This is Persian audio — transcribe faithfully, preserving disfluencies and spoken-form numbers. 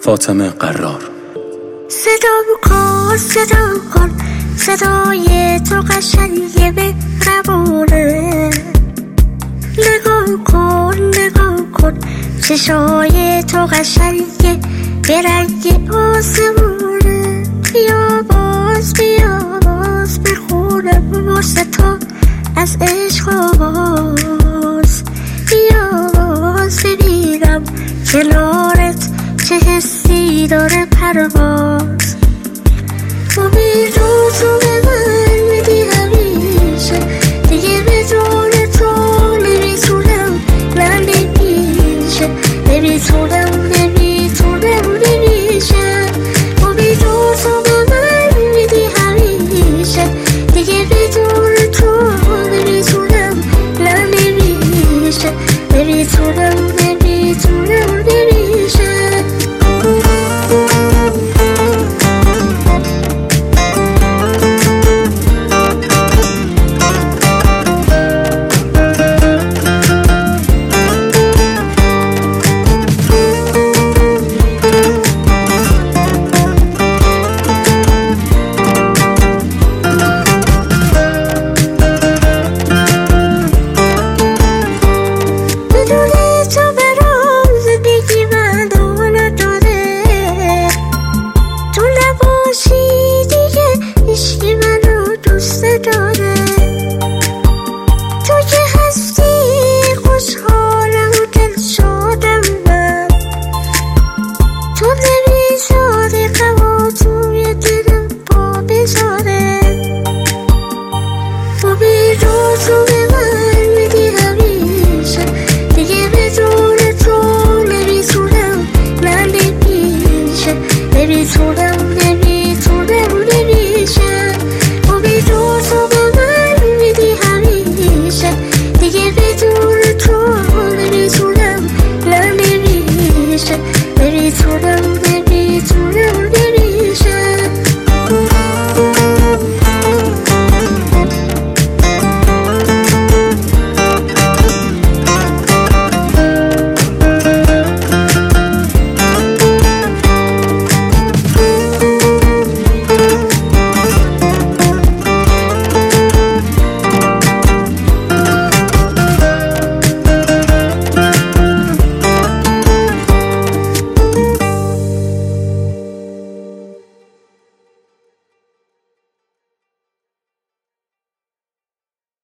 فاطمه قرار. صدا کن صدا کن صدای تو قشنگه مهربونه. نگاه کن نگاه کن چشای تو قشنگه به رنگ آسمونه. بیا باز بیا باز بخونم واسه تو از عشق آواز. بیا باز ببینم کنارت چه حسی داره پرواز.